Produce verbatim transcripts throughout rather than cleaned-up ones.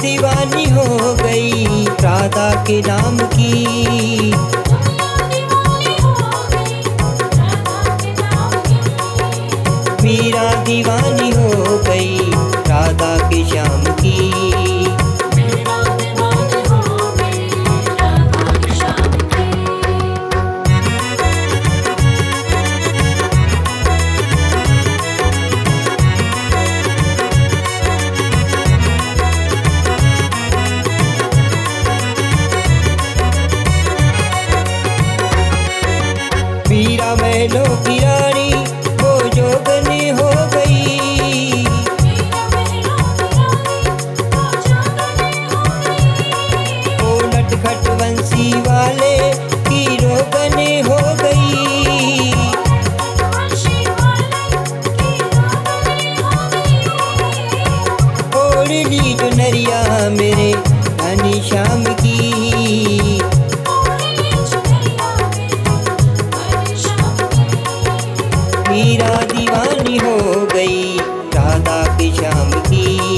दीवानी हो गई राधा के नाम की। मीरा दीवानी हो गई राधा के श्याम की। मीरा महलों की रानी वो जोगनी हो गई। वो नटखट बंसी वाले की रोगनी हो गई। ओढ़ ली जो नरिया मेरे रानी श्याम की। मीरा दीवानी हो गई राधा के श्याम की।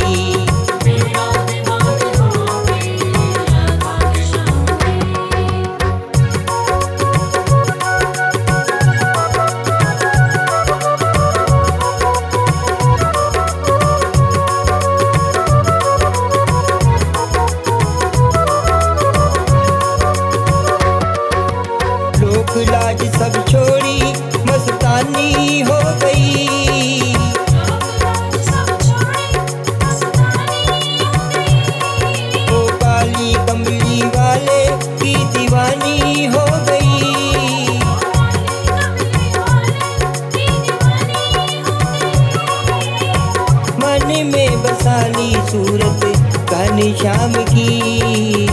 लोक लाज सब छोड़ी मस्तानी हो गई। वो काली कमली वाले की दीवानी हो गई। मन में बसाली सूरत घनी श्याम की।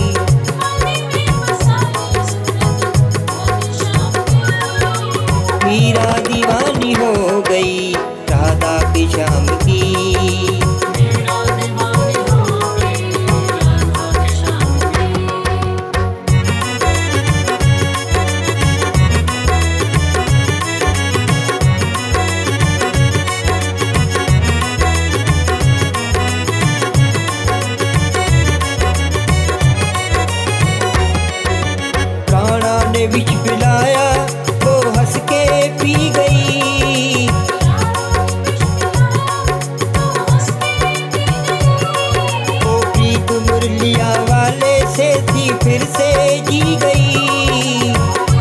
मीरा दीवानी हो गई राधा के श्याम की। प्राणा ने विष पिलाया वो हंस के पी गई। वो प्रीत मुरलिया वाले से थी फिर से जी गई।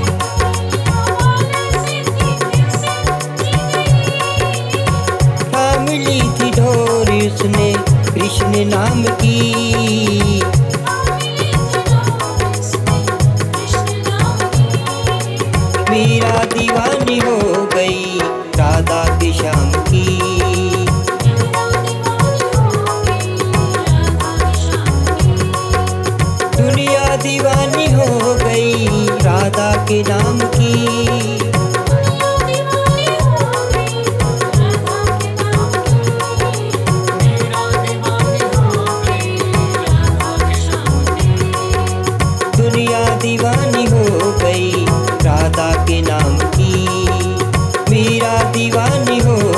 थाम ली थी डोर उसने कृष्ण नाम की। मीरा दीवानी हो गई राधा के श्याम की। दुनिया दीवानी हो गई राधा के नाम की। दुनिया दीवानी हो गई राधा के नाम की। मीरा दीवानी हो